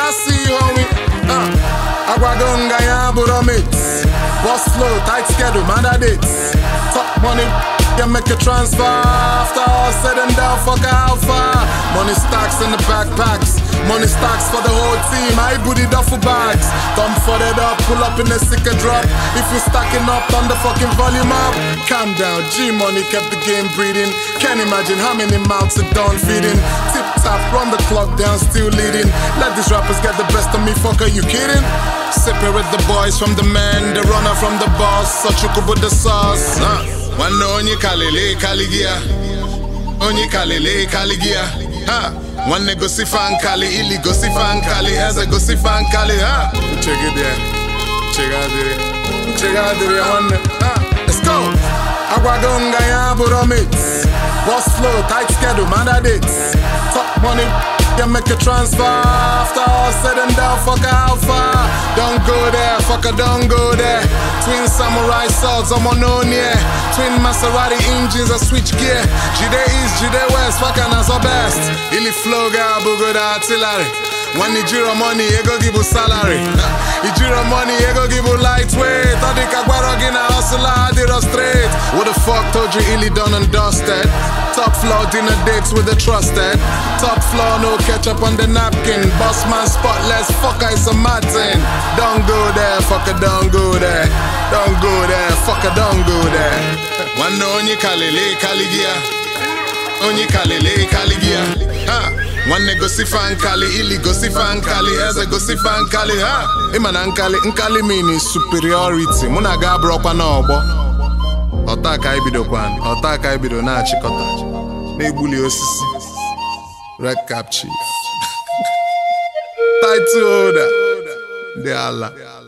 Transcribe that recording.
I see you, homie. Agwadonga ya buramits. Boss flow, tight schedule, man that it. Top money, can make a transfer. After all said and done, fuck how far. Money stacks in the backpacks. Money stacks for the whole team. I booty duffel bags. Thumb folded up, pull up in a sicker drop. If you stacking up, turn the fucking volume up. Calm down, G-Money kept the game breathing. Can't imagine how many mouths it done feeding. Tip tap, run the clock down, still leading. Let these rappers get the best of me, fuck, are you kidding? Sipping with the boys from the man, the runner from the boss. Such a with the sauce. One onye kalele kaligia. Onye kalele kaligia. Ha. One go si fan kali, ili go si fan kali, as a go si fan kali. Ha. Check it there. Check out there. Check out there. One. Let's go. Agwadonga ya buramits. Boss flow, tight schedule, man that it. Top money, can make a transfer. After all said and done, fuck how far. Don't go there, fucker, don't go there. Twin samurai swords, I'm on yeah. Twin Maserati engines, a switch gear. Jide East, Jide West, fucking as our best. Ili flow ga bugo da artillery. When you jiro money, you go give you salary. You jiro money, you go give you lightweight. I think I got a gina hustle, I did a straight. What the fuck told you illy done and dusted? Top floor dinner dates with the trusted. Top floor, no ketchup on the napkin. Boss man spotless, fucker, it's a mad thing. Don't go there, fucker, don't go there. Don't go there, fucker, don't go there. One onye kalele kaligia. Onye kalele kaligia. Ha. One go si fan kali, ili go si fan kali, eze go si fan kali, ha. Imana nkali meaning superiority. Muna ga brokwa na obo. Ota ka ibido kwan, ota ka ibido na achikota. Na ebuli osisi. Red Cap Chief. Title holder. De Allah.